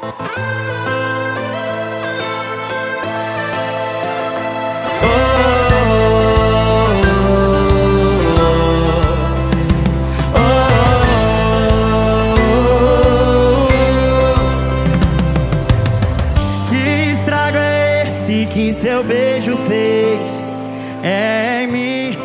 Que seu beijo fez em mim.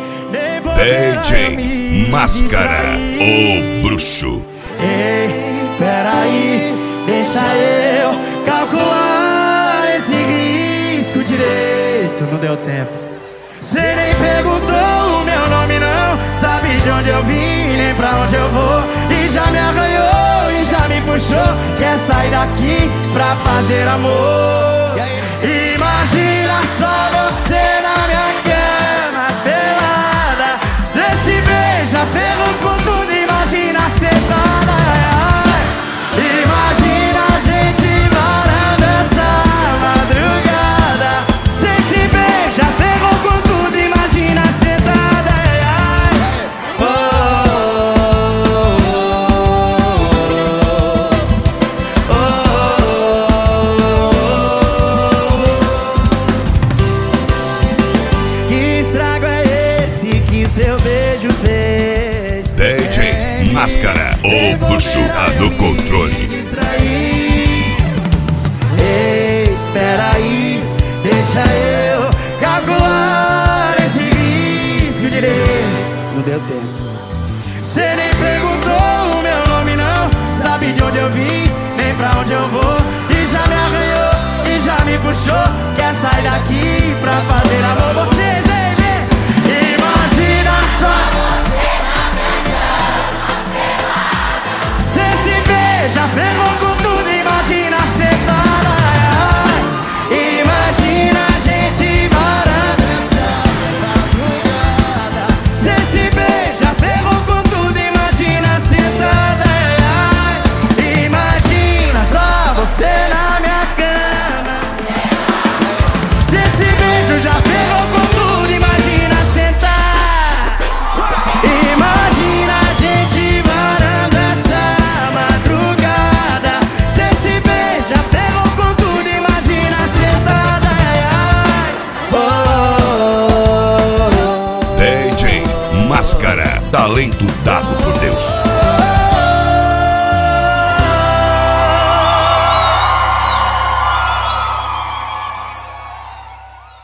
DJ Máscara, o bruxo. Ei, peraí, deixa eu calcular esse risco direito. Não deu tempo. Cê nem perguntou o meu nome não, sabe de onde eu vim, nem pra onde eu vou. E já me arranhou e já me puxou. Quer sair daqui pra fazer amor. Imagina só você na minha cama pelada. Cê se beija, ferro com tudo, imagina sentada. Imagina a gente varando essa madrugada. Cê se beija, ferro com tudo, imagina sentada. Seu beijo fez DJ Máscara, o bruxo tá no controle. Ei, peraí, deixa eu calcular esse risco direito. Não deu tempo. Cê nem perguntou o meu nome não, sabe de onde eu vim, nem pra onde eu vou. E já me arranhou e já me puxou. Quer sair daqui pra fazer amor. Vocês, imagina só você na minha cama pelada. Cê se beija, ferrou com tudo, imagina sentada. Imagina a gente varando essa madrugada. Cê se beija, ferrou com tudo, imagina sentada. Imagina só você na minha cama. Cê se beija, já ferrou com tudo, imagina sentada. Imagina a gente varando essa madrugada. Cê se beija, ferrou com tudo, imagina sentada. DJ Máscara, talento dado por Deus.